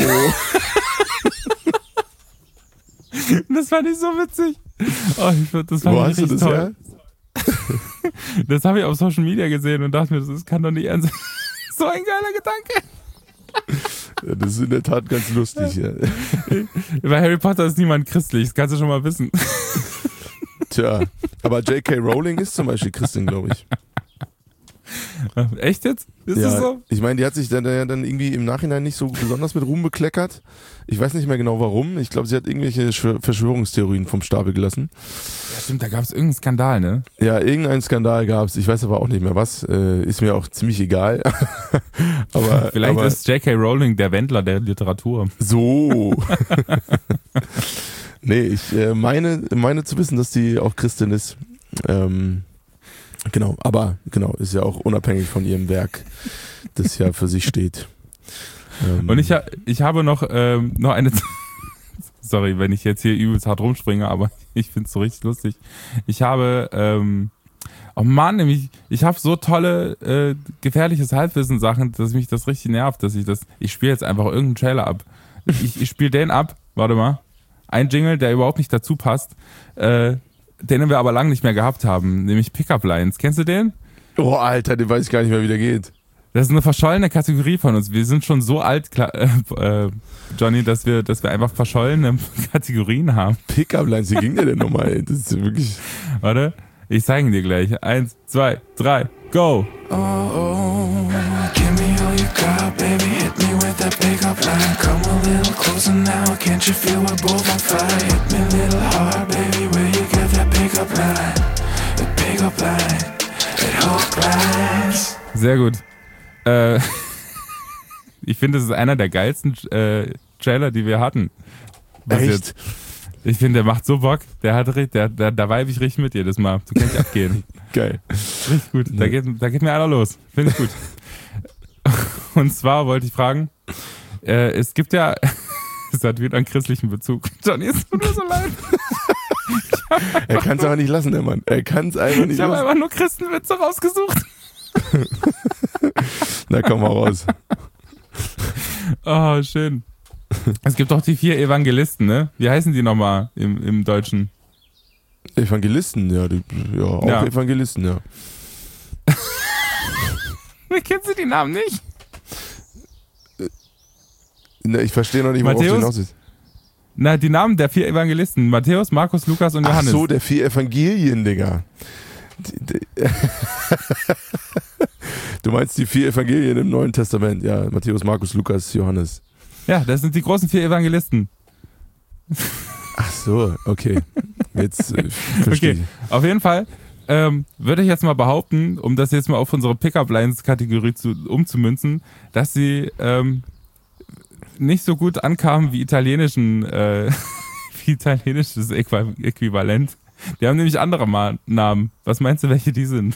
Das fand ich so witzig. Oh, ich, find- das fand Wo ich hast du richtig das toll. her? Das habe ich auf Social Media gesehen und dachte mir, das ist- kann doch nicht ernst sein. So ein geiler Gedanke. Ja, das ist in der Tat ganz lustig. Ja. Bei Harry Potter ist niemand christlich, das kannst du schon mal wissen. Tja, aber J K. Rowling ist zum Beispiel Christin, glaube ich. Echt jetzt? Ist das so? Ich meine, die hat sich dann, ja dann irgendwie im Nachhinein nicht so besonders mit Ruhm bekleckert. Ich weiß nicht mehr genau warum. Ich glaube, sie hat irgendwelche Schw- Verschwörungstheorien vom Stapel gelassen. Ja, stimmt, da gab es irgendeinen Skandal, ne? Ja, irgendeinen Skandal gab es. Ich weiß aber auch nicht mehr was. Äh, ist mir auch ziemlich egal. aber Vielleicht aber ist J K. Rowling der Wendler der Literatur. so. Nee, ich äh, meine, meine zu wissen, dass die auch Christin ist. Ähm, genau, aber genau, ist ja auch unabhängig von ihrem Werk, das ja für sich steht. Ähm, Und ich, ha- ich habe noch, ähm, noch eine. Sorry, wenn ich jetzt hier übelst hart rumspringe, aber ich finde es so richtig lustig. Ich habe. Ähm, oh Mann, nämlich, ich habe so tolle, äh, gefährliches Halbwissen-Sachen, dass mich das richtig nervt, dass ich das. Ich spiele jetzt einfach irgendeinen Trailer ab. Ich, ich spiele den ab. Warte mal. Ein Jingle, der überhaupt nicht dazu passt, äh, den wir aber lange nicht mehr gehabt haben, nämlich Pickup Lines. Kennst du den? Oh, Alter, den weiß ich gar nicht mehr, wie der geht. Das ist eine verschollene Kategorie von uns. Wir sind schon so alt, klar, äh, äh, Johnny, dass wir, dass wir einfach verschollene Kategorien haben. Pickup Lines, wie ging der denn nochmal? Ey? Das ist ja wirklich. Warte, ich zeige ihn dir gleich. Eins, zwei, drei, go! Oh, oh, give me all you got, baby. Hit me with that pickup line. Come a little closer now. Can't you feel we're both on fire? Hit me a little hard, baby. Where you get that pickup line? the pickup line at Hochglanz. Sehr gut. Äh, ich finde, das ist einer der geilsten äh, Trailer, die wir hatten. Bis Echt? Jetzt. Ich finde, der macht so Bock. Der hat, der, der, da vibe ich richtig mit jedes Mal. Du kannst abgehen. Geil. Richtig gut. Da geht, da geht mir einer los. Finde ich gut. Und zwar wollte ich fragen, äh, es gibt ja, es hat wieder einen christlichen Bezug. Johnny, es tut mir so leid. Er kann es aber nicht lassen, der Mann. Er kann es einfach nicht Ich habe lassen. einfach nur Christenwitze rausgesucht. Na komm mal raus. Oh, schön. Es gibt doch die vier Evangelisten, ne? Wie heißen die nochmal im, im Deutschen? Evangelisten, ja. Die, ja, auch Ja. Evangelisten, ja. Kennst du die Namen nicht? Na, ich verstehe noch nicht, worauf du Matthäus? hinaus ist. Na, die Namen der vier Evangelisten. Matthäus, Markus, Lukas und Ach Johannes. so, der vier Evangelien, Digga. Die, die, du meinst die vier Evangelien im Neuen Testament, ja. Matthäus, Markus, Lukas, Johannes. Ja, das sind die großen vier Evangelisten. Ach so, okay. Jetzt äh, verstehe Okay, auf jeden Fall ähm, würde ich jetzt mal behaupten, um das jetzt mal auf unsere Pickup-Lines-Kategorie zu, umzumünzen, dass sie ähm, nicht so gut ankamen wie italienischen, äh, wie italienisches Äqu- Äquivalent. Die haben nämlich andere Ma- Namen. Was meinst du, welche die sind?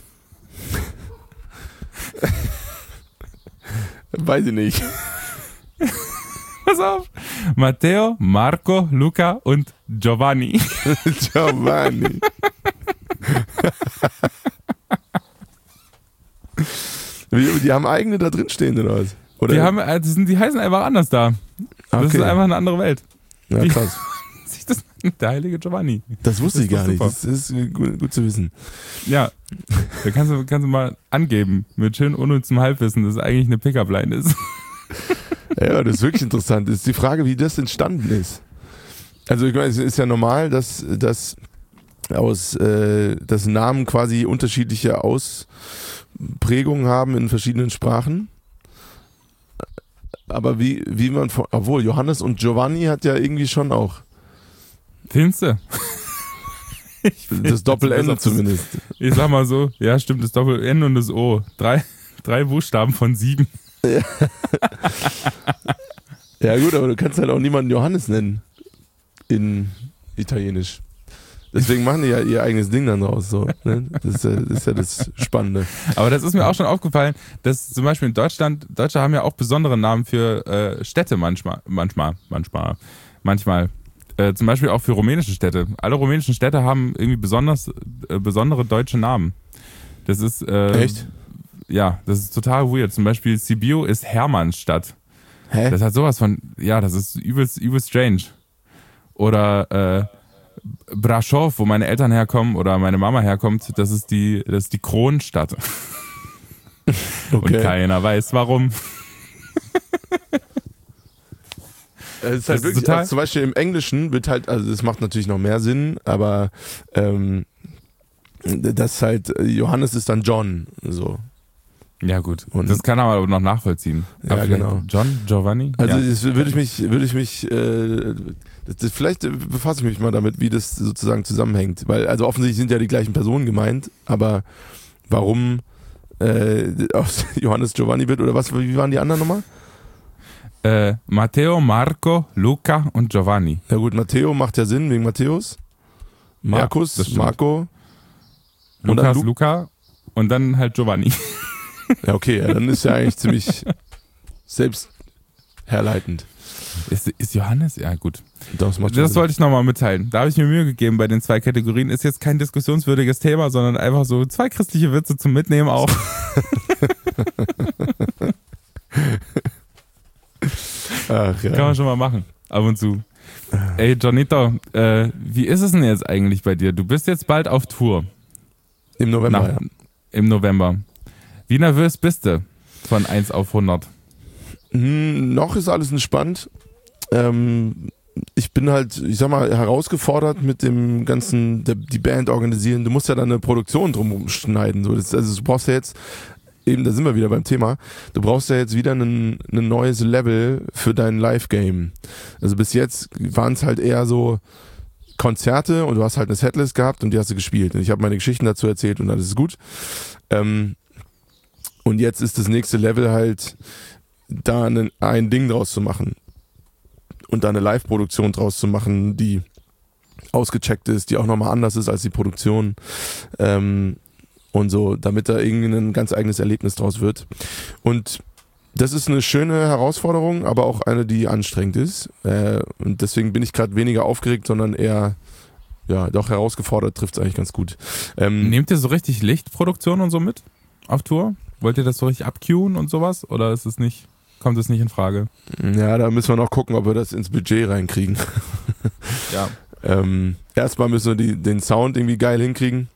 ich. Weiß ich nicht. Pass auf. Matteo, Marco, Luca und Giovanni. Giovanni. Wie, die haben eigene da drin stehen, oder was? Oder? Die, haben, äh, die, sind, die heißen einfach anders da. Das Okay. ist einfach eine andere Welt. Ja, Wie- krass. Sich das der heilige Giovanni. Das wusste Das ich ist gar doch nicht. super. Das ist äh, gut, gut zu wissen. Ja, da kannst du, kannst du mal angeben, mit schön unnützem Halbwissen, dass es eigentlich eine Pickup-Line ist. Ja, das ist wirklich interessant. Das ist die Frage, wie das entstanden ist. Also ich meine, es ist ja normal, dass, dass aus äh, dass Namen quasi unterschiedliche Ausprägungen haben in verschiedenen Sprachen. Aber wie, wie man von, obwohl Johannes und Giovanni hat ja irgendwie schon auch Findest du? das Doppel-N das- zumindest. Ich sag mal so, ja stimmt, das Doppel-N und das O. Drei, drei Buchstaben von sieben. Ja gut, aber du kannst halt auch niemanden Johannes nennen in Italienisch. Deswegen machen die ja ihr eigenes Ding dann raus. So, ne? das, ist ja, das ist ja das Spannende. Aber das ist mir auch schon aufgefallen, dass zum Beispiel in Deutschland, Deutsche haben ja auch besondere Namen für äh, Städte manchmal, manchmal, manchmal, manchmal. Äh, zum Beispiel auch für rumänische Städte. Alle rumänischen Städte haben irgendwie besonders äh, besondere deutsche Namen. Das ist äh, Echt? Ja, das ist total weird. Zum Beispiel Sibiu ist Hermannstadt. Hä? Das hat sowas von, ja, das ist übelst, übelst strange. Oder äh, Brasov, wo meine Eltern herkommen oder meine Mama herkommt, das ist die, das ist die Kronstadt. Und Okay. keiner weiß warum. Es ist halt Das ist wirklich, total- also zum Beispiel im Englischen wird halt, also das macht natürlich noch mehr Sinn, aber ähm, das halt, Johannes ist dann John, so. Ja gut, Und- das kann man aber noch nachvollziehen. Ja, Aber vielleicht genau. John, Giovanni? Also ja. das würde ich mich, würde ich mich, äh, das, das, vielleicht äh, befasse ich mich mal damit, wie das sozusagen zusammenhängt, weil also offensichtlich sind ja die gleichen Personen gemeint, aber warum äh, aus Johannes Giovanni wird oder was, wie waren die anderen nochmal? Äh, Matteo, Marco, Luca und Giovanni. Na gut, Matteo macht ja Sinn wegen Matthäus, Markus, das stimmt. Marco, Und dann Lukas, Lu- Luca und dann halt Giovanni. ja okay, ja, dann ist ja eigentlich ziemlich selbst herleitend. Ist, ist Johannes? Ja gut. Das macht schon Das Sinn. wollte ich nochmal mitteilen. Da habe ich mir Mühe gegeben bei den zwei Kategorien. Ist jetzt kein diskussionswürdiges Thema, sondern einfach so zwei christliche Witze zum Mitnehmen auch. Ach, ja. Kann man schon mal machen. Ab und zu. Ey, Johnito, äh, wie ist es denn jetzt eigentlich bei dir? Du bist jetzt bald auf Tour. Im November, Nach, ja. Im November. Wie nervös bist du von eins auf hundert? Hm, noch ist alles entspannt. Ähm, ich bin halt, ich sag mal, herausgefordert mit dem ganzen, der, die Band organisieren. Du musst ja dann eine Produktion drumherum schneiden. So. Das, also du brauchst ja jetzt, eben, da sind wir wieder beim Thema, du brauchst ja jetzt wieder ein, ein neues Level für dein Live-Game. Also bis jetzt waren es halt eher so Konzerte und du hast halt eine Setlist gehabt und die hast du gespielt. Und ich habe meine Geschichten dazu erzählt und alles ist gut. Ähm, und jetzt ist das nächste Level halt, da ein, ein Ding draus zu machen. Und da eine Live-Produktion draus zu machen, die ausgecheckt ist, die auch nochmal anders ist als die Produktion. Ähm, und so, damit da irgendwie ein ganz eigenes Erlebnis draus wird. Und das ist eine schöne Herausforderung, aber auch eine, die anstrengend ist. Äh, und deswegen bin ich gerade weniger aufgeregt, sondern eher, ja, doch herausgefordert, trifft es eigentlich ganz gut. Ähm, Nehmt ihr so richtig Lichtproduktion und so mit auf Tour? Wollt ihr das so richtig abcueen und sowas? Oder ist es nicht, kommt es nicht in Frage? Ja, da müssen wir noch gucken, ob wir das ins Budget reinkriegen. Ja. ähm, erstmal müssen wir die, den Sound irgendwie geil hinkriegen.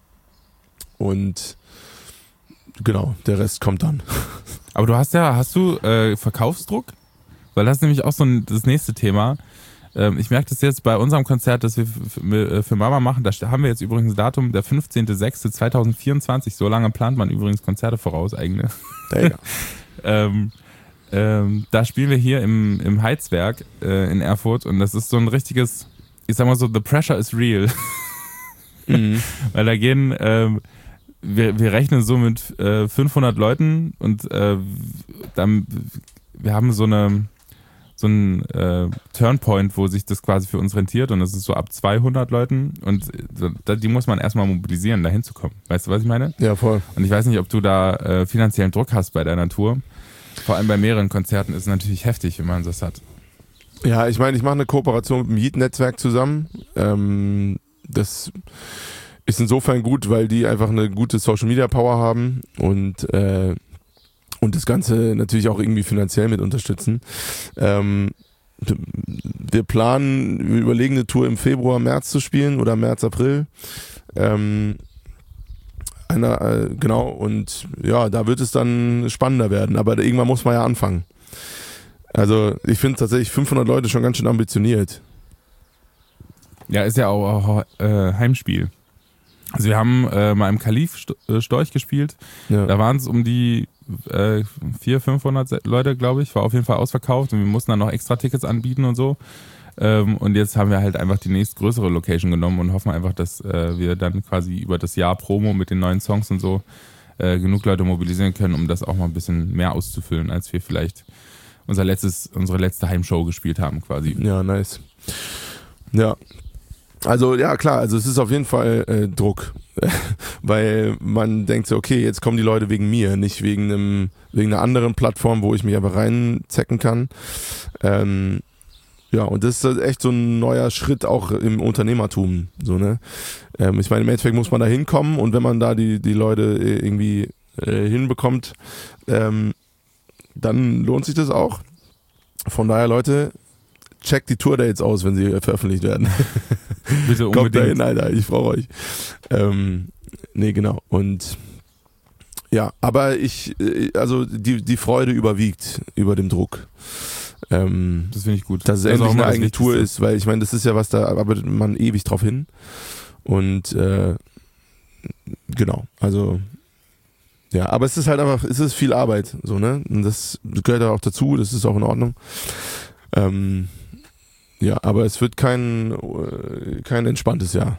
Und genau, der Rest kommt dann. Aber du hast ja, hast du äh, Verkaufsdruck? Weil das ist nämlich auch so ein, das nächste Thema. Ähm, ich merke das jetzt bei unserem Konzert, das wir für, für Mama machen. Da haben wir jetzt übrigens ein Datum, der fünfzehnter sechster zweitausendvierundzwanzig. So lange plant man übrigens Konzerte voraus, eigene. ähm, ähm, da spielen wir hier im, im Heizwerk äh, in Erfurt und das ist so ein richtiges, ich sag mal so, the pressure is real. Mhm. Weil da gehen, ähm, wir, wir rechnen so mit äh, fünfhundert Leuten und äh, dann, wir haben so eine so einen äh, Turnpoint, wo sich das quasi für uns rentiert und das ist so ab zweihundert Leuten und äh, die muss man erstmal mobilisieren, da hinzukommen. Weißt du, was ich meine? Ja, voll. Und ich weiß nicht, ob du da äh, finanziellen Druck hast bei deiner Tour. Vor allem bei mehreren Konzerten ist es natürlich heftig, wenn man das hat. Ja, ich meine, ich mache eine Kooperation mit dem Yeet-Netzwerk zusammen. Ähm, das ist insofern gut, weil die einfach eine gute Social-Media-Power haben und äh, und das Ganze natürlich auch irgendwie finanziell mit unterstützen. Ähm, wir planen, wir überlegen eine Tour im Februar, März zu spielen oder März, April. Ähm, einer, äh, genau, und ja, da wird es dann spannender werden, aber irgendwann muss man ja anfangen. Also ich finde tatsächlich fünfhundert Leute schon ganz schön ambitioniert. Ja, ist ja auch, auch äh, Heimspiel. Also wir haben äh, mal im Kalif Storch gespielt, ja. Da waren es um die äh, vierhundert, fünfhundert Leute, glaube ich, war auf jeden Fall ausverkauft und wir mussten dann noch extra Tickets anbieten und so. Ähm, und jetzt haben wir halt einfach die nächstgrößere Location genommen und hoffen einfach, dass äh, wir dann quasi über das Jahr Promo mit den neuen Songs und so äh, genug Leute mobilisieren können, um das auch mal ein bisschen mehr auszufüllen, als wir vielleicht unser letztes, unsere letzte Heimshow gespielt haben quasi. Ja, nice. Ja. Also ja, klar, also es ist auf jeden Fall äh, Druck, weil man denkt so, okay, jetzt kommen die Leute wegen mir, nicht wegen einem wegen einer anderen Plattform, wo ich mich einfach reinzecken kann. Ähm, ja, und das ist echt so ein neuer Schritt auch im Unternehmertum, so, ne? Ähm, ich meine, im Endeffekt muss man da hinkommen und wenn man da die die Leute irgendwie äh, hinbekommt, ähm, dann lohnt sich das auch. Von daher, Leute, checkt die Tourdates aus, wenn sie veröffentlicht werden. Bitte unbedingt. Kommt dahin, Alter, ich brauche euch. Ähm, nee, genau. Und ja, aber ich, also die, die Freude überwiegt über dem Druck. Ähm, das finde ich gut. Dass es das endlich eine eigene Tour ist, weil ich meine, das ist ja was, da arbeitet man ewig drauf hin. Und äh, genau, also ja, aber es ist halt einfach, es ist viel Arbeit, so, ne? Und das gehört auch dazu, das ist auch in Ordnung. Ähm, ja, aber es wird kein, kein entspanntes Jahr.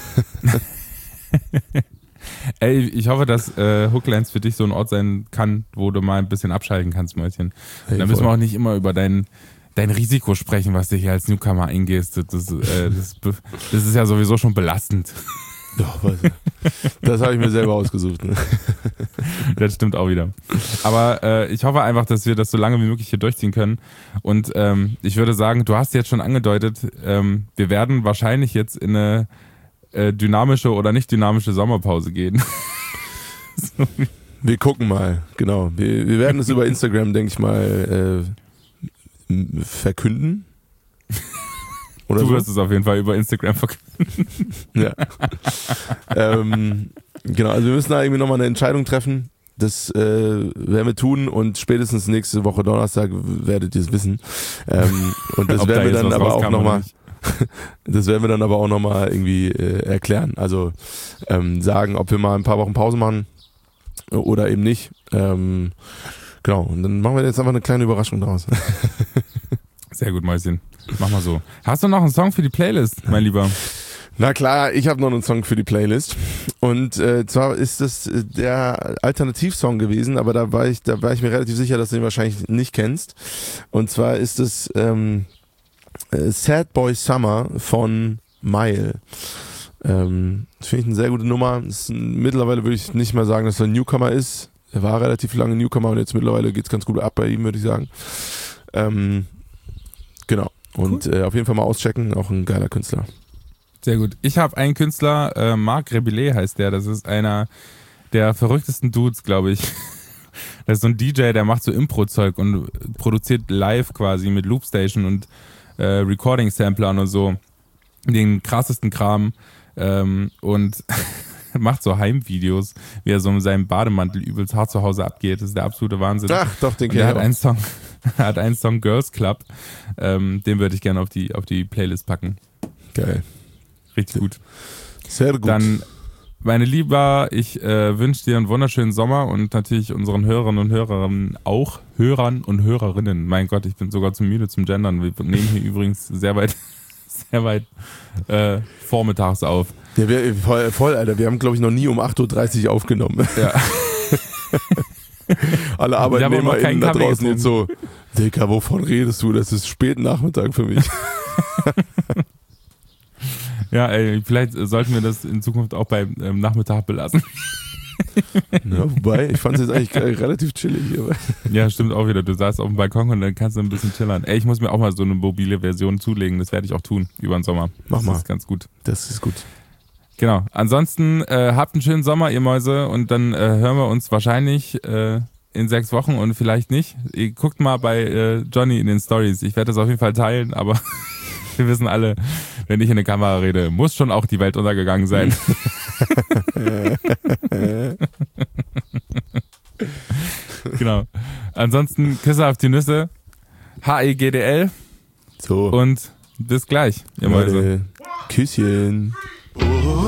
Ey, ich hoffe, dass äh, Hooklands für dich so ein Ort sein kann, wo du mal ein bisschen abschalten kannst, Mäuschen. Hey, da müssen wir auch nicht immer über dein, dein Risiko sprechen, was du hier als Newcomer eingehst. Das, das, äh, das, das ist ja sowieso schon belastend. Doch, was, das habe ich mir selber ausgesucht. Ne? Das stimmt auch wieder. Aber äh, ich hoffe einfach, dass wir das so lange wie möglich hier durchziehen können. Und ähm, ich würde sagen, du hast jetzt schon angedeutet, ähm, wir werden wahrscheinlich jetzt in eine äh, dynamische oder nicht dynamische Sommerpause gehen. So. Wir gucken mal, genau. Wir, wir werden es über Instagram, denke ich mal, äh, verkünden. Oder du so? wirst es auf jeden Fall über Instagram verkünden. Ja. ähm, genau, also wir müssen da irgendwie nochmal eine Entscheidung treffen. Das äh, werden wir tun und spätestens nächste Woche Donnerstag werdet ihr es wissen. Ähm, und das werden wir dann aber auch nochmal das werden wir dann aber auch nochmal irgendwie äh, erklären. Also ähm, sagen, ob wir mal ein paar Wochen Pause machen oder eben nicht. Ähm, genau, und dann machen wir jetzt einfach eine kleine Überraschung draus. Sehr gut, Mäuschen. Mach mal so. Hast du noch einen Song für die Playlist, mein Lieber? Na klar, ich habe noch einen Song für die Playlist und äh, zwar ist das der Alternativsong gewesen, aber da war ich, da war ich mir relativ sicher, dass du ihn wahrscheinlich nicht kennst. Und zwar ist es ähm, Sad Boy Summer von Mile. Ähm, das finde ich eine sehr gute Nummer. Ist ein, mittlerweile würde ich nicht mal sagen, dass er ein Newcomer ist. Er war relativ lange Newcomer und jetzt mittlerweile geht's ganz gut ab bei ihm, würde ich sagen. Ähm, genau. Und cool. äh, auf jeden Fall mal auschecken, auch ein geiler Künstler. Sehr gut. Ich habe einen Künstler, äh, Marc Rebillet heißt der. Das ist einer der verrücktesten Dudes, glaube ich. Das ist so ein D J, der macht so Impro-Zeug und produziert live quasi mit Loopstation und äh, Recording-Samplern und so den krassesten Kram ähm, und macht so Heimvideos, wie er so mit seinem Bademantel übelst hart zu Hause abgeht. Das ist der absolute Wahnsinn. Ach, doch, den kenn ich auch. Er hat einen Song, er hat einen Song Girls Club. Ähm, den würde ich gerne auf die, auf die Playlist packen. Geil. Richtig gut. Sehr gut. Dann, meine Lieber, ich äh, wünsche dir einen wunderschönen Sommer und natürlich unseren Hörern und Hörerinnen auch, Hörern und Hörerinnen. Mein Gott, ich bin sogar zu müde zum Gendern. Wir nehmen hier übrigens sehr weit, sehr weit äh, vormittags auf. Ja, wir, voll, voll, Alter. Wir haben, glaube ich, noch nie um acht Uhr dreißig aufgenommen. Ja. Alle ArbeitnehmerInnen da draußen jetzt so, Digga, wovon redest du? Das ist spät Nachmittag für mich. Ja, ey, vielleicht sollten wir das in Zukunft auch beim ähm, Nachmittag belassen. Ja, wobei, ich fand es jetzt eigentlich relativ chillig. Aber. Ja, stimmt auch wieder. Du saßt auf dem Balkon und dann kannst du ein bisschen chillern. Ey, ich muss mir auch mal so eine mobile Version zulegen. Das werde ich auch tun über den Sommer. Mach mal. Das ist ganz gut. Das ist gut. Genau. Ansonsten äh, habt einen schönen Sommer, ihr Mäuse. Und dann äh, hören wir uns wahrscheinlich äh, in sechs Wochen und vielleicht nicht. Ihr guckt mal bei äh, Johnny in den Stories. Ich werde das auf jeden Fall teilen, aber wir wissen alle, wenn ich in der Kamera rede, muss schon auch die Welt untergegangen sein. Genau. Ansonsten Küsse auf die Nüsse. H E G D L. So. Und bis gleich, ihr Mäuse. Küsschen. Oh.